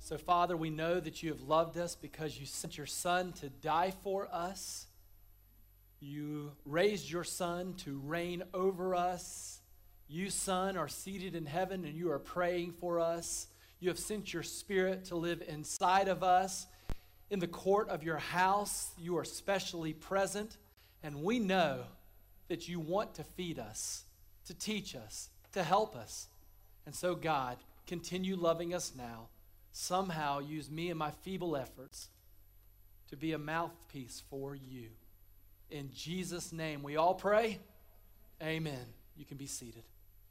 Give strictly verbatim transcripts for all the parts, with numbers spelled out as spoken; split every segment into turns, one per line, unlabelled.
So, Father, we know that you have loved us because you sent your Son to die for us. You raised your Son to reign over us. You, Son, are seated in heaven and you are praying for us. You have sent your Spirit to live inside of us. In the court of your house, you are specially present. And we know that you want to feed us, to teach us, to help us. And so, God, continue loving us now. Somehow use me and my feeble efforts to be a mouthpiece for you. In Jesus' name, we all pray. Amen. You can be seated.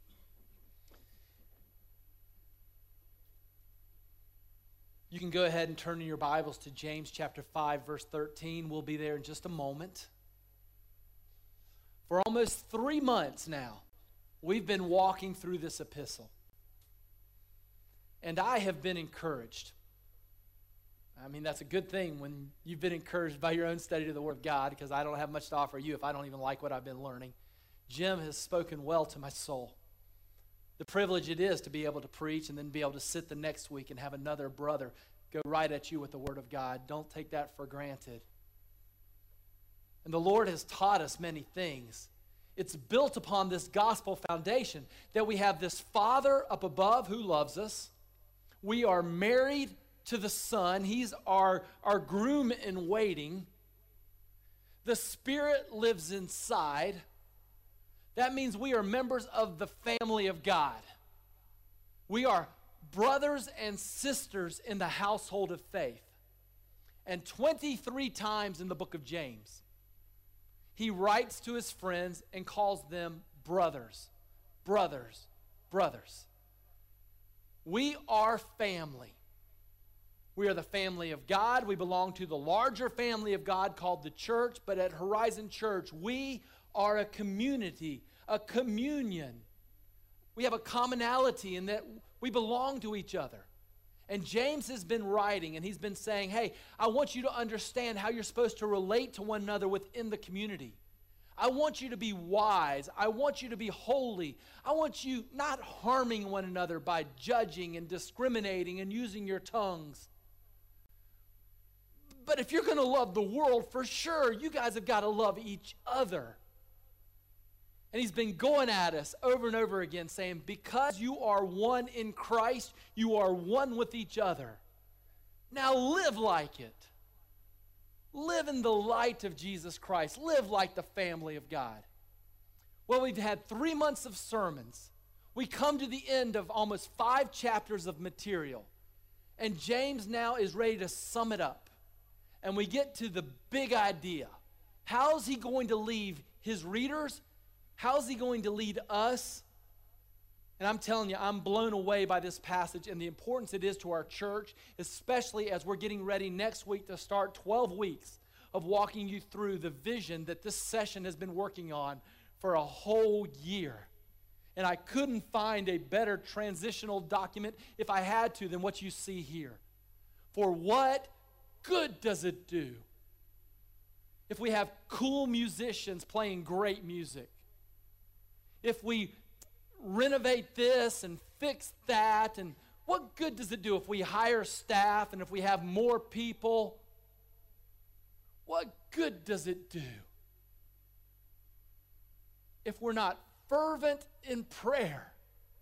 You can go ahead and turn in your Bibles to James chapter five, verse thirteen. We'll be there in just a moment. For almost three months now, we've been walking through this epistle. And I have been encouraged. I mean, that's a good thing when you've been encouraged by your own study of the Word of God, because I don't have much to offer you if I don't even like what I've been learning. Jim has spoken well to my soul. The privilege it is to be able to preach and then be able to sit the next week and have another brother go right at you with the Word of God. Don't take that for granted. And the Lord has taught us many things. It's built upon this gospel foundation that we have this Father up above who loves us. We are married to the Son. He's our, our groom in waiting. The Spirit lives inside. That means we are members of the family of God. We are brothers and sisters in the household of faith. And twenty-three times in the book of James, he writes to his friends and calls them brothers, brothers, brothers. We are family. We are the family of God. We belong to the larger family of God called the church. But at Horizon Church, we are a community, a communion. We have a commonality in that we belong to each other. And James has been writing and he's been saying, hey, I want you to understand how you're supposed to relate to one another within the community. I want you to be wise. I want you to be holy. I want you not harming one another by judging and discriminating and using your tongues. But if you're going to love the world, for sure, you guys have got to love each other. And he's been going at us over and over again saying, because you are one in Christ, you are one with each other. Now live like it. Live in the light of Jesus Christ. Live like the family of God. Well, we've had three months of sermons. We come to the end of almost five chapters of material. And James now is ready to sum it up. And we get to the big idea. How's he going to leave his readers? How's he going to lead us? And I'm telling you, I'm blown away by this passage and the importance it is to our church, especially as we're getting ready next week to start twelve weeks of walking you through the vision that this session has been working on for a whole year. And I couldn't find a better transitional document, if I had to, than what you see here. For what good does it do if we have cool musicians playing great music? If we renovate this and fix that, and what good does it do if we hire staff and if we have more people? What good does it do if we're not fervent in prayer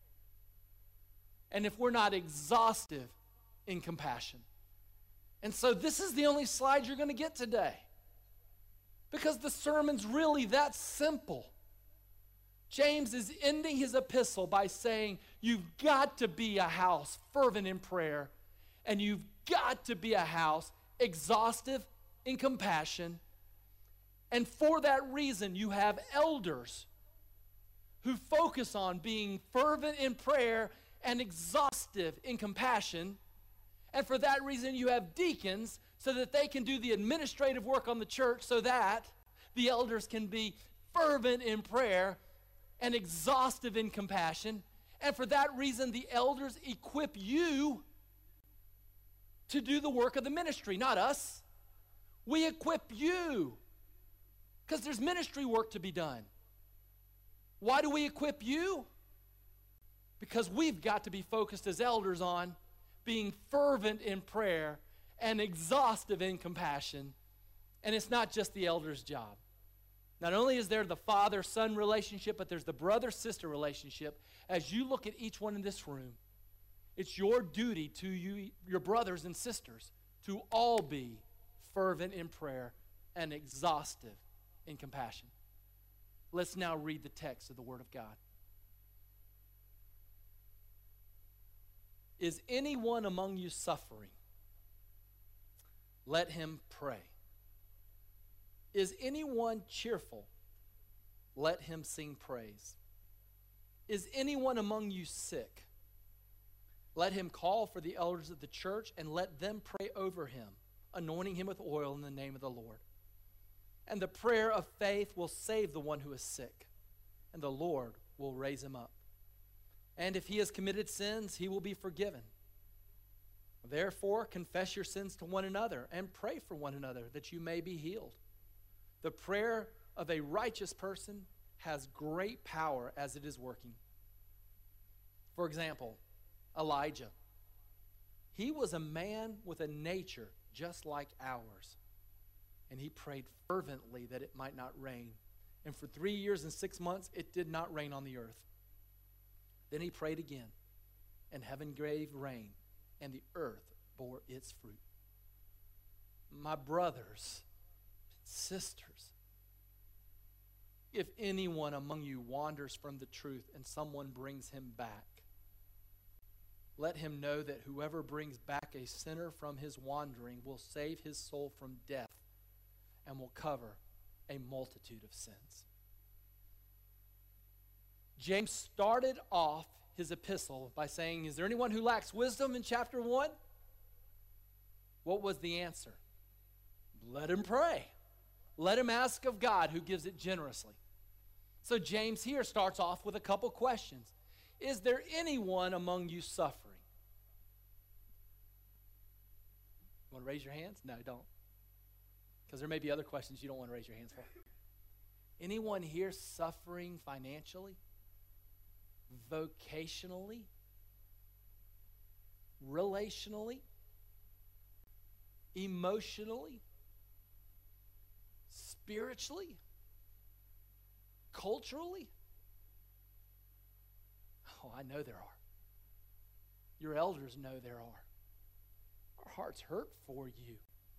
and if we're not exhaustive in compassion? And so this is the only slide you're going to get today, because the sermon's really that simple. James is ending his epistle by saying, you've got to be a house fervent in prayer, and you've got to be a house exhaustive in compassion. And for that reason, you have elders who focus on being fervent in prayer and exhaustive in compassion. And for that reason, you have deacons so that they can do the administrative work on the church, so that the elders can be fervent in prayer and exhaustive in compassion. And for that reason, the elders equip you to do the work of the ministry, not us. We equip you because there's ministry work to be done. Why do we equip you? Because we've got to be focused as elders on being fervent in prayer and exhaustive in compassion. And it's not just the elder's job. Not only is there the father-son relationship, but there's the brother-sister relationship. As you look at each one in this room, it's your duty to you, your brothers and sisters, to all be fervent in prayer and exhaustive in compassion. Let's now read the text of the Word of God. Is anyone among you suffering? Let him pray. Is anyone cheerful? Let him sing praise. Is anyone among you sick? Let him call for the elders of the church and let them pray over him, anointing him with oil in the name of the Lord. And the prayer of faith will save the one who is sick, and the Lord will raise him up. And if he has committed sins, he will be forgiven. Therefore, confess your sins to one another and pray for one another that you may be healed. The prayer of a righteous person has great power as it is working. For example, Elijah. He was a man with a nature just like ours. And he prayed fervently that it might not rain. And for three years and six months, it did not rain on the earth. Then he prayed again, and heaven gave rain, and the earth bore its fruit. My brothers, sisters, if anyone among you wanders from the truth and someone brings him back, let him know that whoever brings back a sinner from his wandering will save his soul from death and will cover a multitude of sins. James started off his epistle by saying, is there anyone who lacks wisdom in chapter one? What was the answer? Let him pray. Let him ask of God, who gives it generously. So James here starts off with a couple questions. Is there anyone among you suffering? You want to raise your hands? No, don't. Because there may be other questions you don't want to raise your hands for. Anyone here suffering financially? Vocationally? Relationally? Emotionally? Spiritually? Culturally? Oh, I know there are. Your elders know there are. Our hearts hurt for you.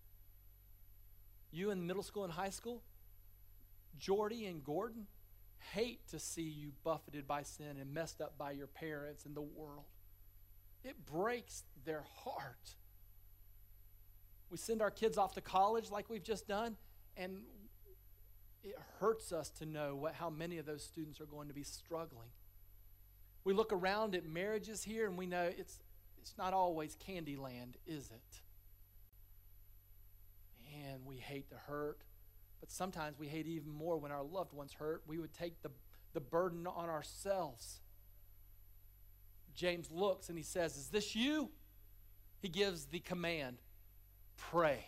You in middle school and high school, Jordy and Gordon, hate to see you buffeted by sin and messed up by your parents and the world. It breaks their heart. We send our kids off to college like we've just done, and it hurts us to know what, how many of those students are going to be struggling. We look around at marriages here, and we know it's, it's not always candy land, is it? And we hate the hurt, but sometimes we hate even more when our loved ones hurt. We would take the, the burden on ourselves. James looks and he says, is this you? He gives the command, pray.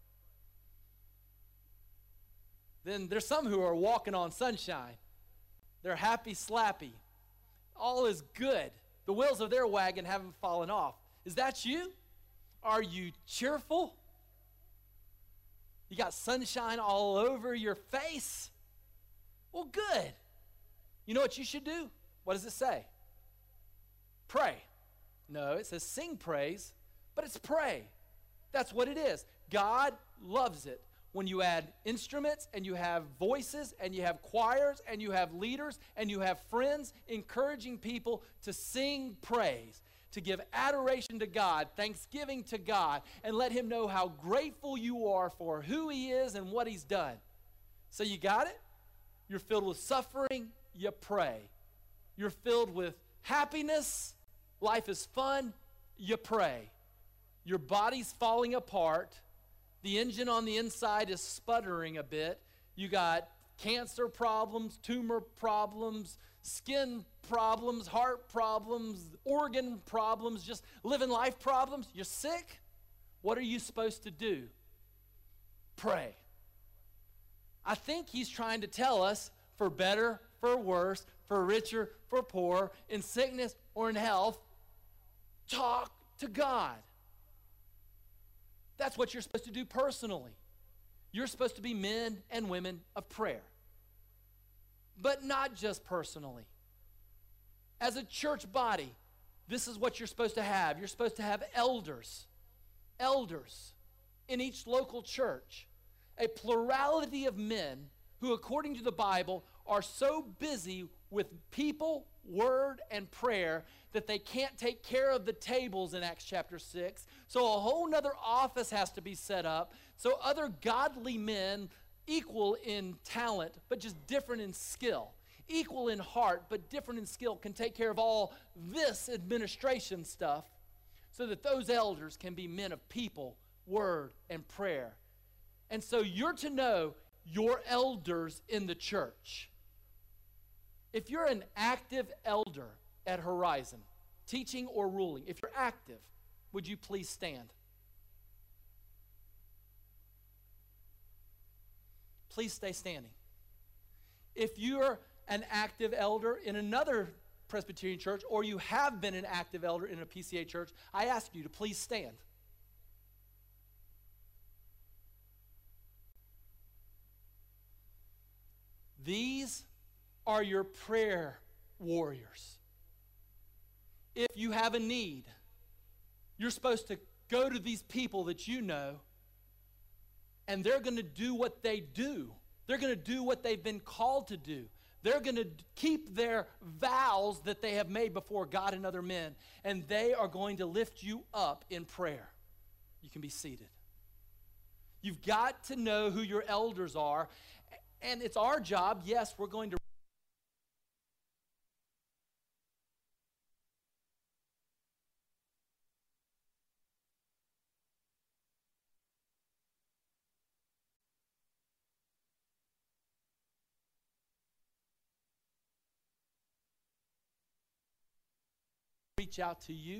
Then there's some who are walking on sunshine. They're happy slappy. All is good. The wheels of their wagon haven't fallen off. Is that you? Are you cheerful? You got sunshine all over your face? Well, good. You know what you should do? What does it say? Pray. No, it says sing praise, but it's pray. That's what it is. God loves it when you add instruments and you have voices and you have choirs and you have leaders and you have friends encouraging people to sing praise, to give adoration to God, thanksgiving to God, and let him know how grateful you are for who he is and what he's done. So you got it? You're filled with suffering, you pray. You're filled with happiness, life is fun, you pray. Your body's falling apart, the engine on the inside is sputtering a bit, you got cancer problems, tumor problems, skin problems, heart problems, organ problems, just living life problems. You're sick. What are you supposed to do? Pray. I think he's trying to tell us, for better, for worse, for richer, for poorer, in sickness or in health, talk to God. That's what you're supposed to do personally. You're supposed to be men and women of prayer. But not just personally. As a church body, this is what you're supposed to have. You're supposed to have elders. Elders in each local church. A plurality of men who, according to the Bible, are so busy with people, word, and prayer that they can't take care of the tables in Acts chapter six. So a whole nother office has to be set up so other godly men, equal in talent, but just different in skill, equal in heart, but different in skill, can take care of all this administration stuff so that those elders can be men of people, word, and prayer. And so you're to know your elders in the church. If you're an active elder at Horizon, teaching or ruling, if you're active, would you please stand? Please stay standing. If you're an active elder in another Presbyterian church, or you have been an active elder in a P C A church, I ask you to please stand. These are your prayer warriors. If you have a need, you're supposed to go to these people that you know, and they're going to do what they do. They're going to do what they've been called to do. They're going to keep their vows that they have made before God and other men, and they are going to lift you up in prayer. You can be seated. You've got to know who your elders are, and it's our job. Yes, we're going to reach out to you,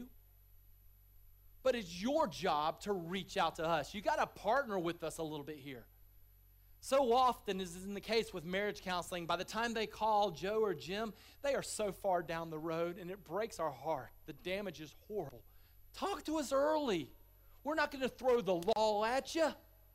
but it's your job to reach out to us. You got to partner with us a little bit here. So often, as is in the case with marriage counseling, by the time they call Joe or Jim, they are so far down the road, and it breaks our heart. The damage is horrible. Talk to us early. We're not going to throw the law at you.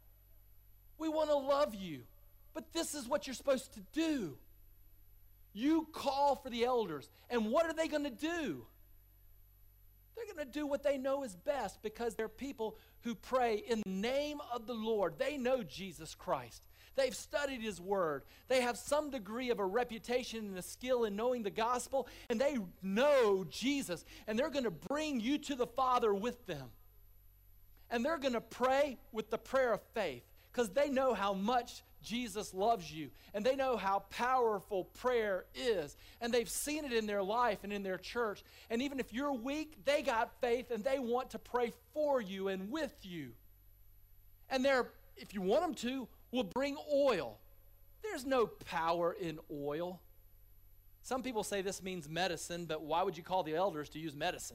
We want to love you, but this is what you're supposed to do. You call for the elders, and what are they going to do? They're going to do what they know is best, because they're people who pray in the name of the Lord. They know Jesus Christ. They've studied his word. They have some degree of a reputation and a skill in knowing the gospel, and they know Jesus, and they're going to bring you to the Father with them. And they're going to pray with the prayer of faith, because they know how much Jesus loves you, and they know how powerful prayer is, and they've seen it in their life and in their church. And even if you're weak, they got faith, and they want to pray for you and with you. And they're, if you want them to, will bring oil. There's no power in oil. Some people say this means medicine, but why would you call the elders to use medicine?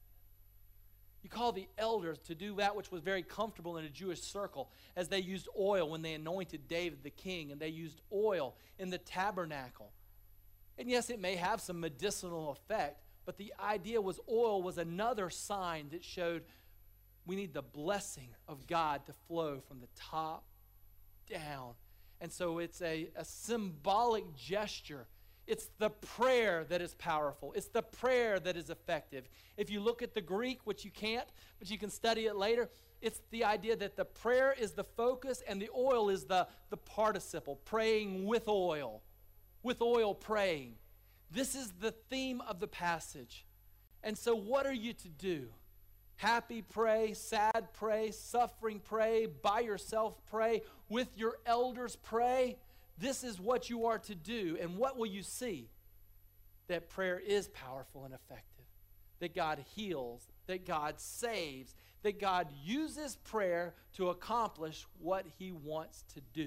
You call the elders to do that which was very comfortable in a Jewish circle, as they used oil when they anointed David the king, and they used oil in the tabernacle. And yes, it may have some medicinal effect, but the idea was oil was another sign that showed we need the blessing of God to flow from the top down. And so it's a, a symbolic gesture. It's the prayer that is powerful. It's the prayer that is effective. If you look at the Greek, which you can't, but you can study it later, it's the idea that the prayer is the focus and the oil is the, the participle, praying with oil, with oil praying. This is the theme of the passage. And so what are you to do? Happy pray, sad pray, suffering pray, by yourself pray, with your elders pray. This is what you are to do. And what will you see? That prayer is powerful and effective. That God heals. That God saves. That God uses prayer to accomplish what he wants to do.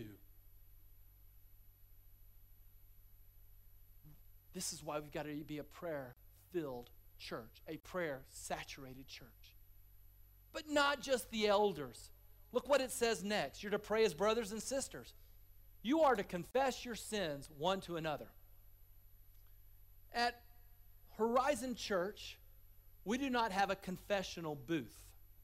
This is why we've got to be a prayer-filled church. A prayer-saturated church. But not just the elders. Look what it says next. You're to pray as brothers and sisters. You are to confess your sins one to another. At Horizon Church, We do not have a confessional booth.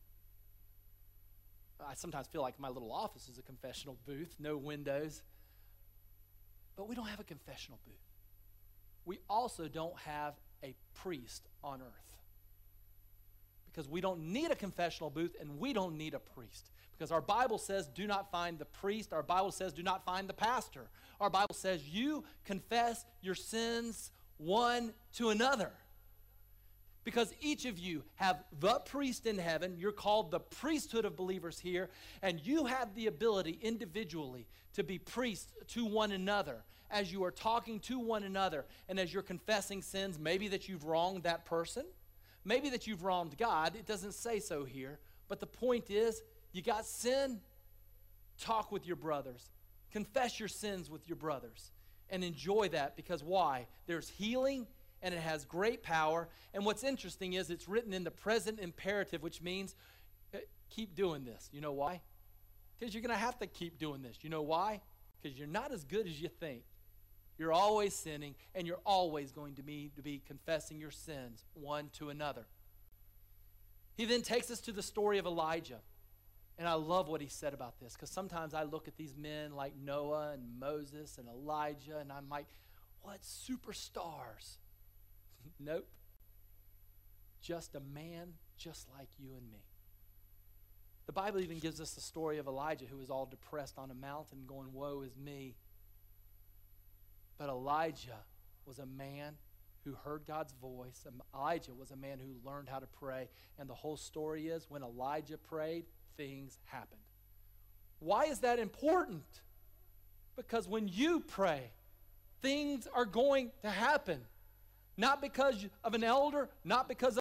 I sometimes feel like my little office is a confessional booth, no windows. But we don't have a confessional booth. We also don't have a priest on earth. Because we don't need a confessional booth and we don't need a priest. Because our Bible says do not find the priest. Our Bible says do not find the pastor. Our Bible says you confess your sins one to another. Because each of you have the priest in heaven. You're called the priesthood of believers here. And you have the ability individually to be priests to one another as you are talking to one another and as you're confessing sins. Maybe that you've wronged that person. Maybe that you've wronged God. It doesn't say so here. But the point is, you got sin? Talk with your brothers. Confess your sins with your brothers. And enjoy that because why? There's healing and it has great power. And what's interesting is it's written in the present imperative, which means uh, keep doing this. You know why? Because you're going to have to keep doing this. You know why? Because you're not as good as you think. You're always sinning, and you're always going to be, to be confessing your sins one to another. He then takes us to the story of Elijah. And I love what he said about this, because sometimes I look at these men like Noah and Moses and Elijah, and I'm like, what superstars? Nope. Just a man just like you and me. The Bible even gives us the story of Elijah, who was all depressed on a mountain going, woe is me. But Elijah was a man who heard God's voice. Elijah was a man who learned how to pray. And the whole story is when Elijah prayed, things happened. Why is that important? Because when you pray, things are going to happen. Not because of an elder, not because of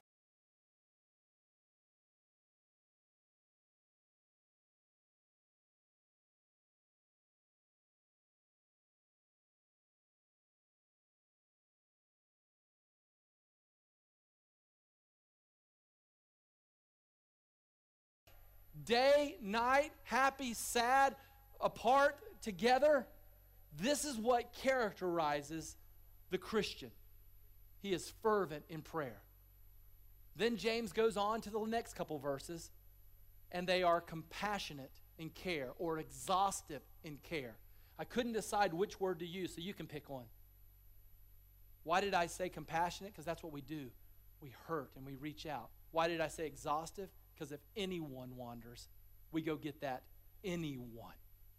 day, night, happy, sad, apart, together. This is what characterizes the Christian. He is fervent in prayer. Then James goes on to the next couple verses, and they are compassionate in care or exhaustive in care. I couldn't decide which word to use, so you can pick one. Why did I say compassionate? Because that's what we do. We hurt and we reach out. Why did I say exhaustive? Because if anyone wanders, we go get that anyone.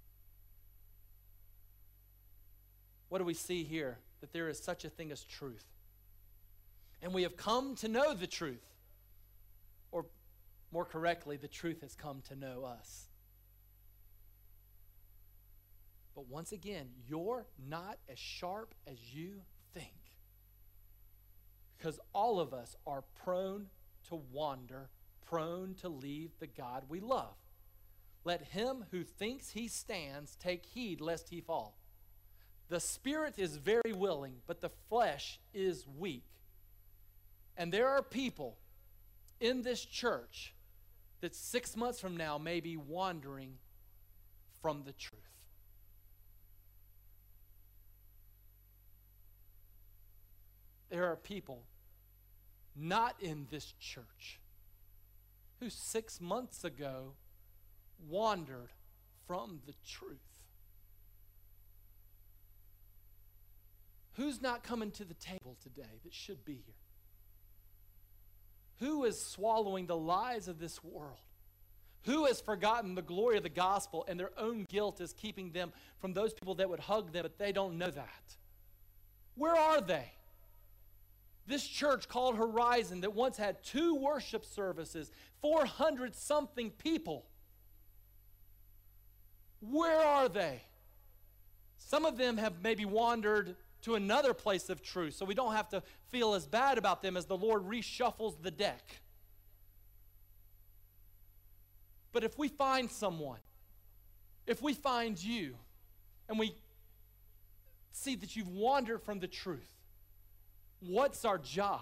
What do we see here? That there is such a thing as truth. And we have come to know the truth. Or more correctly, the truth has come to know us. But once again, you're not as sharp as you think. Because all of us are prone to wander, prone to leave the God we love. Let him who thinks he stands take heed lest he fall. The spirit is very willing, but the flesh is weak. And there are people in this church that six months from now may be wandering from the truth. There are people not in this church who six months ago wandered from the truth. Who's not coming to the table today that should be here? Who is swallowing the lies of this world? Who has forgotten the glory of the gospel and their own guilt is keeping them from those people that would hug them, but they don't know that? Where are they? This church called Horizon that once had two worship services, four hundred something people. Where are they? Some of them have maybe wandered to another place of truth, so we don't have to feel as bad about them as the Lord reshuffles the deck. But if we find someone, if we find you, and we see that you've wandered from the truth, what's our job?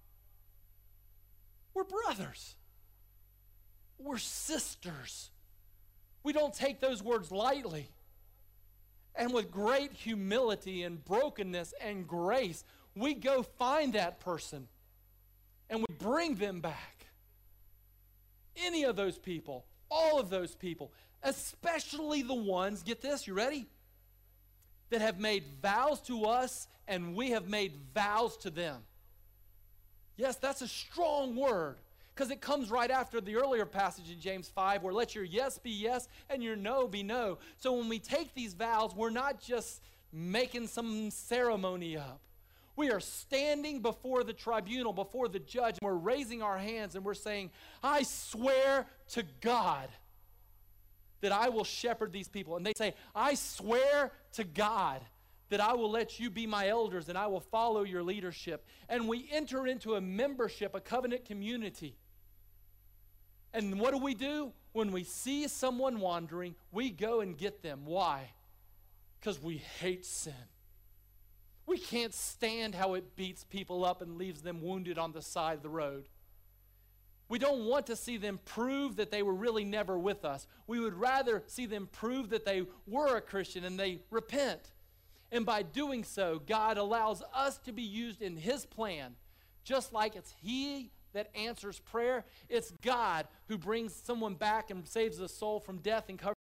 We're brothers. We're sisters. We don't take those words lightly. And with great humility and brokenness and grace, we go find that person and we bring them back. Any of those people, all of those people, especially the ones, get this, you ready? That have made vows to us and we have made vows to them. Yes, that's a strong word because it comes right after the earlier passage in James five where let your yes be yes and your no be no. So when we take these vows, we're not just making some ceremony up. We are standing before the tribunal, before the judge, and we're raising our hands and we're saying, I swear to God that I will shepherd these people. And they say, I swear to God that I will let you be my elders and I will follow your leadership. And we enter into a membership, a covenant community. And what do we do? When we see someone wandering, we go and get them. Why? Because we hate sin. We can't stand how it beats people up and leaves them wounded on the side of the road. We don't want to see them prove that they were really never with us. We would rather see them prove that they were a Christian and they repent. And by doing so, God allows us to be used in His plan. Just like it's He that answers prayer, it's God who brings someone back and saves a soul from death and covers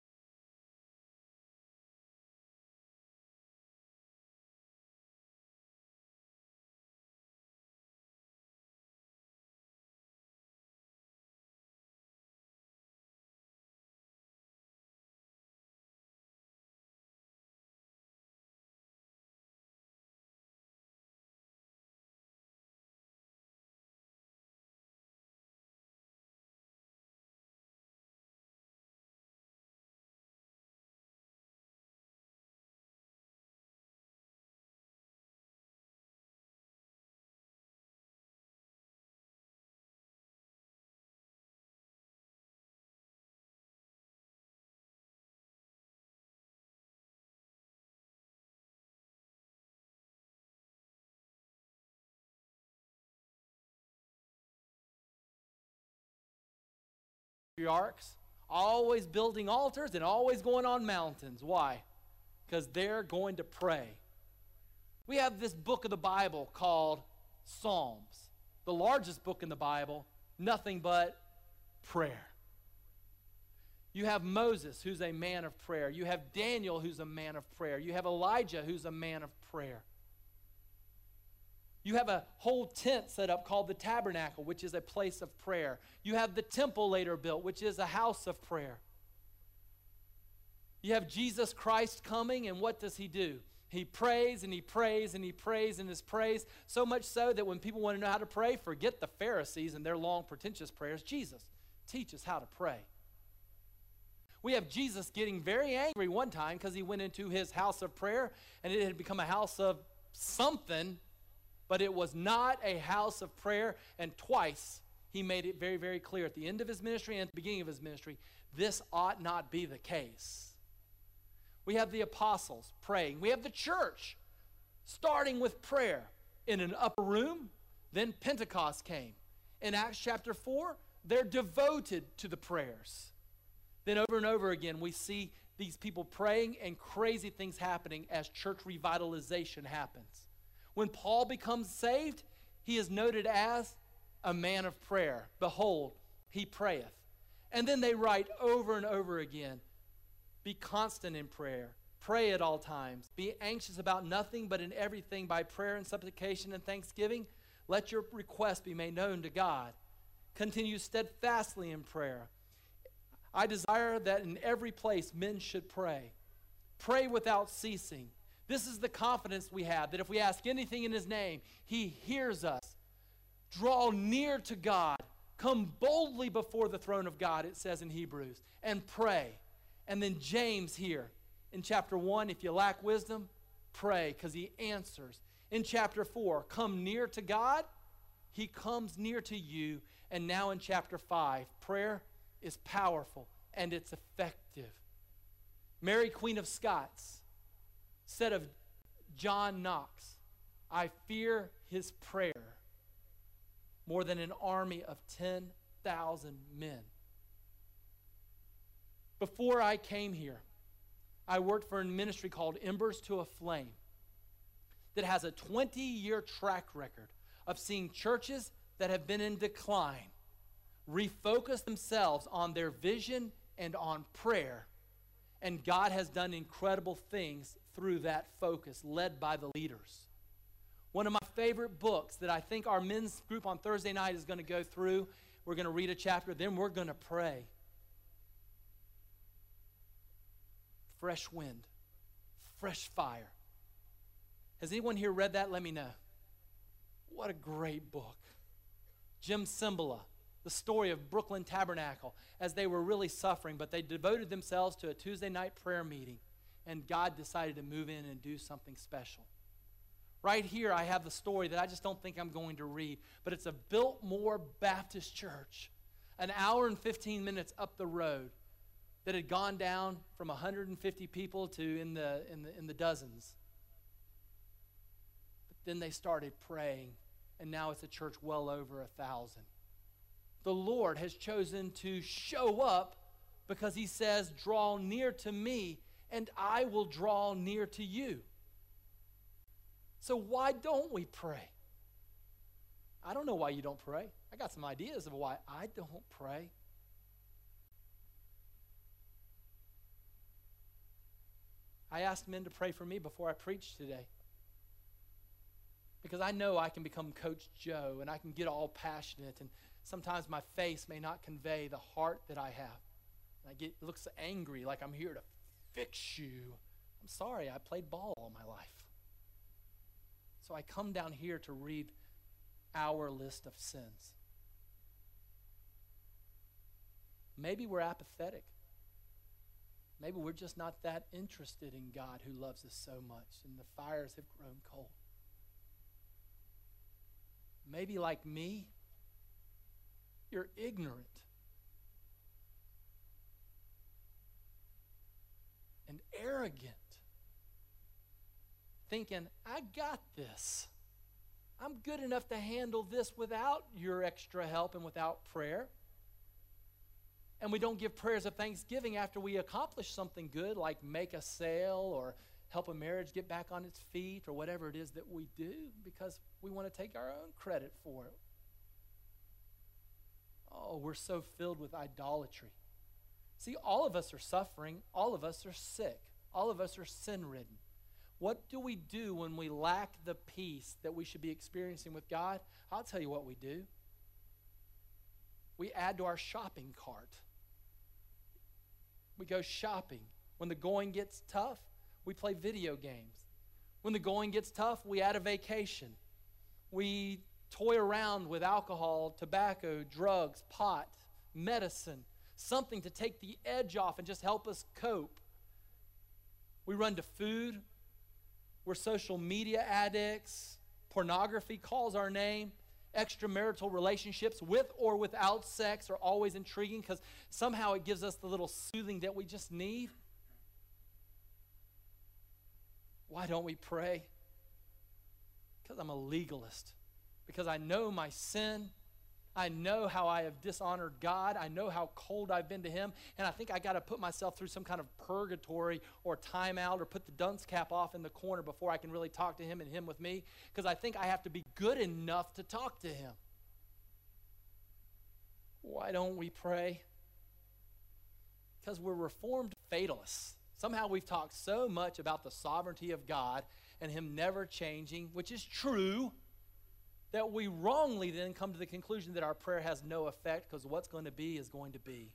patriarchs, always building altars and always going on mountains. Why? Because they're going to pray. We have this book of the Bible called Psalms, the largest book in the Bible, nothing but prayer. You have Moses, who's a man of prayer. You have Daniel, who's a man of prayer. You have Elijah, who's a man of prayer. You have a whole tent set up called the tabernacle, which is a place of prayer. You have the temple later built, which is a house of prayer. You have Jesus Christ coming, and what does He do? He prays and He prays and He prays and His praise, so much so that when people want to know how to pray, forget the Pharisees and their long, pretentious prayers. Jesus teaches how to pray. We have Jesus getting very angry one time because He went into His house of prayer, and it had become a house of something, but it was not a house of prayer. And twice He made it very, very clear at the end of His ministry and at the beginning of His ministry, this ought not be the case. We have the apostles praying. We have the church starting with prayer in an upper room. Then Pentecost came. In Acts chapter four, they're devoted to the prayers. Then over and over again, we see these people praying and crazy things happening as church revitalization happens. When Paul becomes saved, he is noted as a man of prayer. Behold, he prayeth. And then they write over and over again, be constant in prayer. Pray at all times. Be anxious about nothing, but in everything by prayer and supplication and thanksgiving, let your requests be made known to God. Continue steadfastly in prayer. I desire that in every place men should pray. Pray without ceasing. This is the confidence we have, that if we ask anything in His name, He hears us. Draw near to God. Come boldly before the throne of God, it says in Hebrews, and pray. And then James here in chapter one, if you lack wisdom, pray, because He answers. In chapter four, come near to God. He comes near to you. And now in chapter five, prayer is powerful and it's effective. Mary, Queen of Scots, said of John Knox, I fear his prayer more than an army of ten thousand men. Before I came here, I worked for a ministry called Embers to a Flame that has a twenty-year track record of seeing churches that have been in decline refocus themselves on their vision and on prayer, and God has done incredible things through that focus, led by the leaders. One of my favorite books that I think our men's group on Thursday night is going to go through, we're going to read a chapter, then we're going to pray. Fresh wind, fresh fire. Has anyone here read that? Let me know. What a great book. Jim Cymbala, the story of Brooklyn Tabernacle, as they were really suffering, but they devoted themselves to a Tuesday night prayer meeting, and God decided to move in and do something special. Right here, I have the story that I just don't think I'm going to read, but it's a Biltmore Baptist Church, an hour and fifteen minutes up the road, that had gone down from one hundred fifty people to in the, in the, in the dozens. But then they started praying, and now it's a church well over a thousand. The Lord has chosen to show up because he says, draw near to me, and I will draw near to you. So why don't we pray? I don't know why you don't pray. I got some ideas of why I don't pray. I asked men to pray for me before I preached today, because I know I can become Coach Joe and I can get all passionate, and sometimes my face may not convey the heart that I have. And I get it looks angry, like I'm here to fix you. I'm sorry, I played ball all my life. So I come down here to read our list of sins. Maybe we're apathetic. Maybe we're just not that interested in God who loves us so much, and the fires have grown cold. Maybe like me, you're ignorant and arrogant, thinking, I got this. I'm good enough to handle this without your extra help and without prayer. And we don't give prayers of thanksgiving after we accomplish something good, like make a sale or help a marriage get back on its feet or whatever it is that we do, because we want to take our own credit for it. Oh, we're so filled with idolatry. See, all of us are suffering. All of us are sick. All of us are sin-ridden. What do we do when we lack the peace that we should be experiencing with God? I'll tell you what we do. We add to our shopping cart. We go shopping. When the going gets tough, we play video games. When the going gets tough, we add a vacation. We toy around with alcohol, tobacco, drugs, pot, medicine, something to take the edge off and just help us cope. We run to food. We're social media addicts. Pornography calls our name. Extramarital relationships with or without sex are always intriguing because somehow it gives us the little soothing that we just need. Why don't we pray? Because I'm a legalist. Because I know my sin. I know how I have dishonored God. I know how cold I've been to him. And I think I got to put myself through some kind of purgatory or timeout or put the dunce cap off in the corner before I can really talk to him and him with me. Because I think I have to be good enough to talk to him. Why don't we pray? Because we're Reformed fatalists. Somehow we've talked so much about the sovereignty of God and him never changing, which is true, that we wrongly then come to the conclusion that our prayer has no effect because what's going to be is going to be.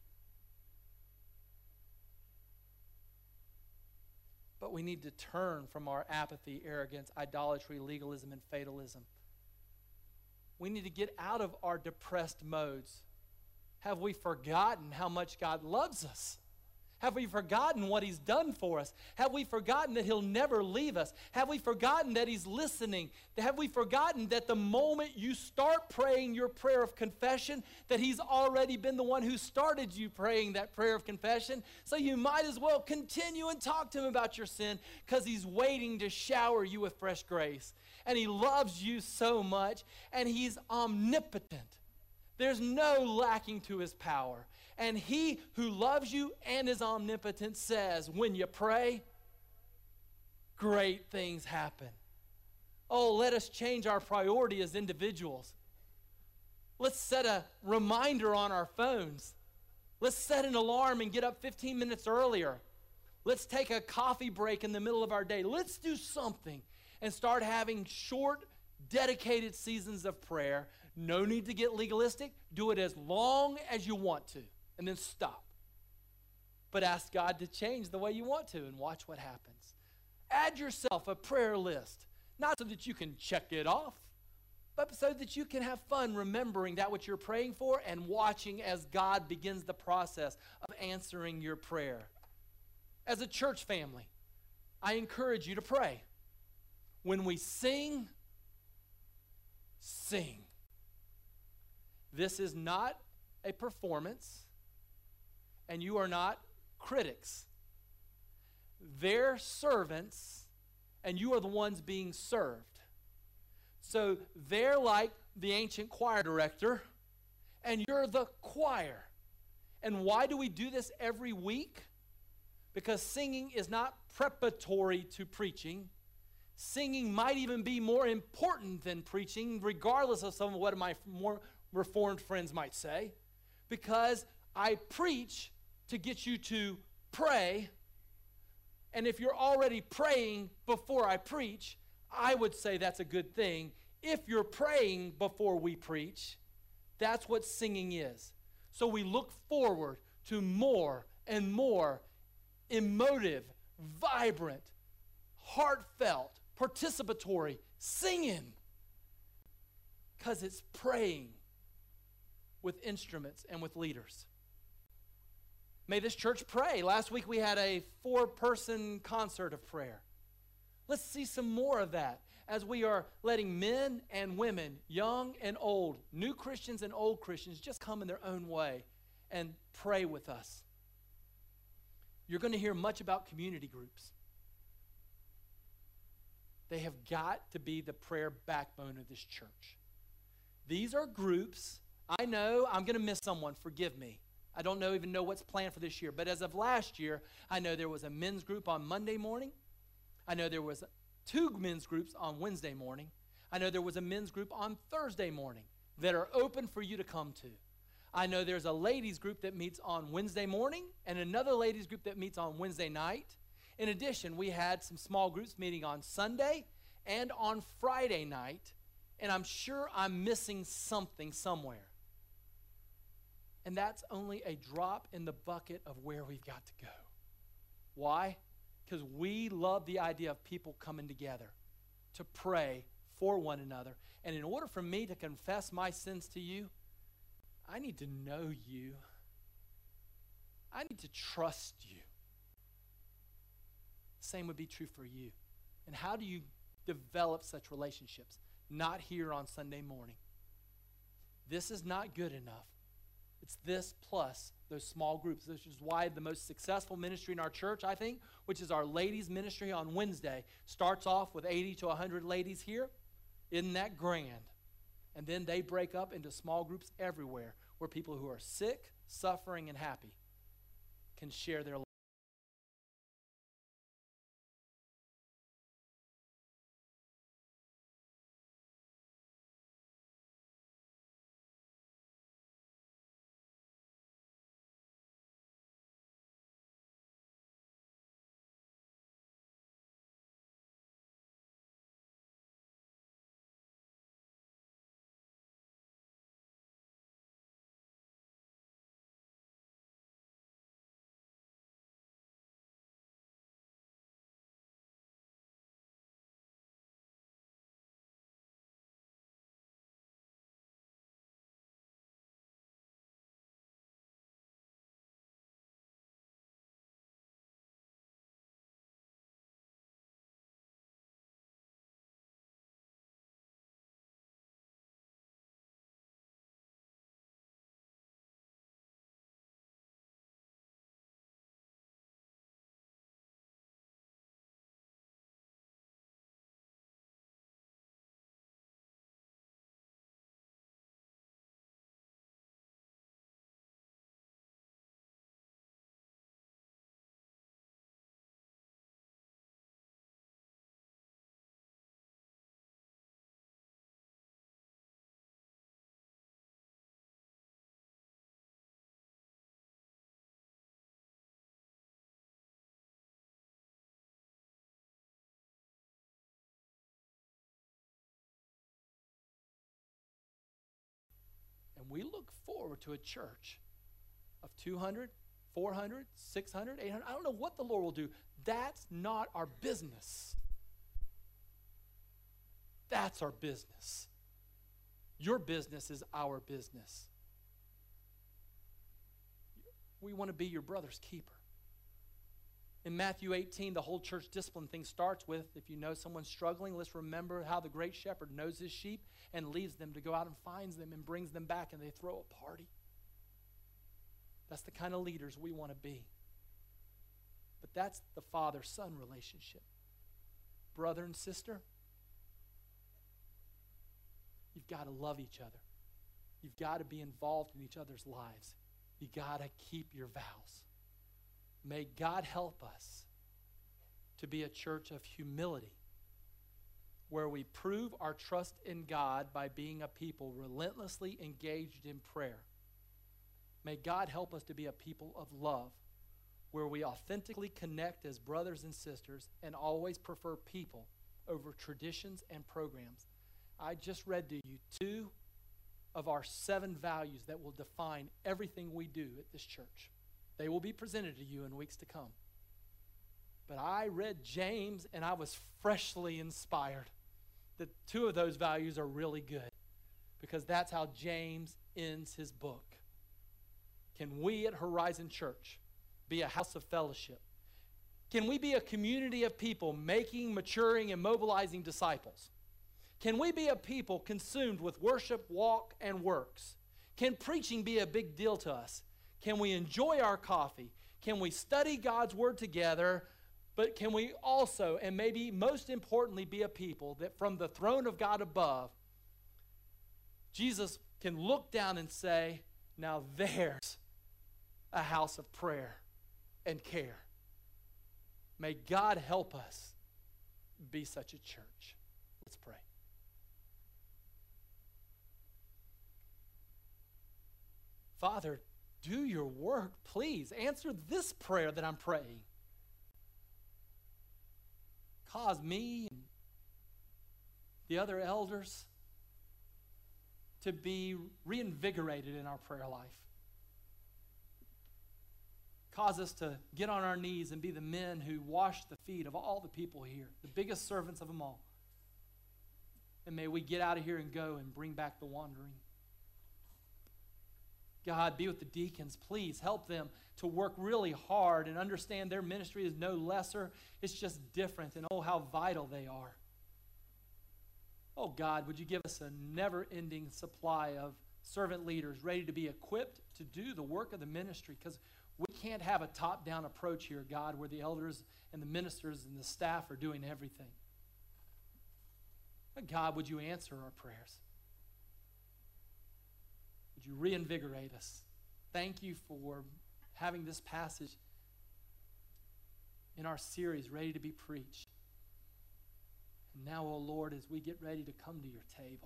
But we need to turn from our apathy, arrogance, idolatry, legalism, and fatalism. We need to get out of our depressed modes. Have we forgotten how much God loves us? Have we forgotten what he's done for us? Have we forgotten that he'll never leave us? Have we forgotten that he's listening? Have we forgotten that the moment you start praying your prayer of confession, that he's already been the one who started you praying that prayer of confession? So you might as well continue and talk to him about your sin because he's waiting to shower you with fresh grace. And he loves you so much, and he's omnipotent. There's no lacking to his power. And he who loves you and is omnipotent says, when you pray, great things happen. Oh, let us change our priority as individuals. Let's set a reminder on our phones. Let's set an alarm and get up fifteen minutes earlier. Let's take a coffee break in the middle of our day. Let's do something and start having short, dedicated seasons of prayer. No need to get legalistic. Do it as long as you want to, and then stop. But ask God to change the way you want to, and watch what happens. Add yourself a prayer list, not so that you can check it off, but so that you can have fun remembering that what you're praying for and watching as God begins the process of answering your prayer. As a church family, I encourage you to pray. When we sing, sing. This is not a performance, and you are not critics. They're servants, and you are the ones being served. So they're like the ancient choir director, and you're the choir. And why do we do this every week? Because singing is not preparatory to preaching. Singing might even be more important than preaching, regardless of some of what my more reformed friends might say. Because I preach to get you to pray. And if you're already praying before I preach, I would say that's a good thing. If you're praying before we preach, that's what singing is. So we look forward to more and more emotive, vibrant, heartfelt, participatory singing. Because it's praying with instruments and with leaders. May this church pray. Last week we had a four-person concert of prayer. Let's see some more of that as we are letting men and women, young and old, new Christians and old Christians, just come in their own way and pray with us. You're going to hear much about community groups. They have got to be the prayer backbone of this church. These are groups. I know I'm going to miss someone. Forgive me. I don't know even know what's planned for this year. But as of last year, I know there was a men's group on Monday morning. I know there was two men's groups on Wednesday morning. I know there was a men's group on Thursday morning that are open for you to come to. I know there's a ladies group that meets on Wednesday morning and another ladies group that meets on Wednesday night. In addition, we had some small groups meeting on Sunday and on Friday night, and I'm sure I'm missing something somewhere. And that's only a drop in the bucket of where we've got to go. Why? Because we love the idea of people coming together to pray for one another. And in order for me to confess my sins to you, I need to know you. I need to trust you. Same would be true for you. And how do you develop such relationships? Not here on Sunday morning. This is not good enough. It's this plus those small groups. This is why the most successful ministry in our church, I think, which is our ladies ministry on Wednesday, starts off with eighty to one hundred ladies here. Isn't that grand? And then they break up into small groups everywhere where people who are sick, suffering, and happy can share their life. And we look forward to a church of two hundred, four hundred, six hundred, eight hundred. I don't know what the Lord will do. That's not our business. That's our business. Your business is our business. We want to be your brother's keeper. In Matthew eighteen, the whole church discipline thing starts with, if you know someone's struggling, let's remember how the great shepherd knows his sheep and leaves them to go out and finds them and brings them back, and they throw a party. That's the kind of leaders we want to be. But that's the father-son relationship. Brother and sister, you've got to love each other. You've got to be involved in each other's lives. You got to keep your vows. May God help us to be a church of humility, where we prove our trust in God by being a people relentlessly engaged in prayer. May God help us to be a people of love, where we authentically connect as brothers and sisters and always prefer people over traditions and programs. I just read to you two of our seven values that will define everything we do at this church. They will be presented to you in weeks to come. But I read James and I was freshly inspired that two of those values are really good, because that's how James ends his book. Can we at Horizon Church be a house of fellowship? Can we be a community of people making, maturing, and mobilizing disciples? Can we be a people consumed with worship, walk, and works? Can preaching be a big deal to us? Can we enjoy our coffee? Can we study God's word together? But can we also, and maybe most importantly, be a people that from the throne of God above, Jesus can look down and say, now there's a house of prayer and care. May God help us be such a church. Let's pray. Father, do your work, please. Answer this prayer that I'm praying. Cause me and the other elders to be reinvigorated in our prayer life. Cause us to get on our knees and be the men who wash the feet of all the people here, the biggest servants of them all. And may we get out of here and go and bring back the wandering. God, be with the deacons. Please help them to work really hard and understand their ministry is no lesser. It's just different, and oh, how vital they are. Oh, God, would you give us a never-ending supply of servant leaders ready to be equipped to do the work of the ministry, because we can't have a top-down approach here, God, where the elders and the ministers and the staff are doing everything. But God, would you answer our prayers? Would you reinvigorate us? Thank you for having this passage in our series ready to be preached. And now, oh Lord, as we get ready to come to your table,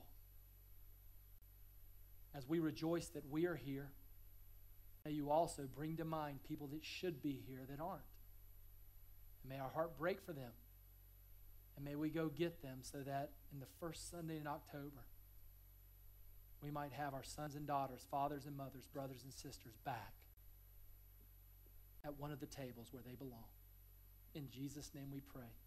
as we rejoice that we are here, may you also bring to mind people that should be here that aren't. And may our heart break for them. And may we go get them so that in the first Sunday in October, we might have our sons and daughters, fathers and mothers, brothers and sisters back at one of the tables where they belong. In Jesus' name we pray.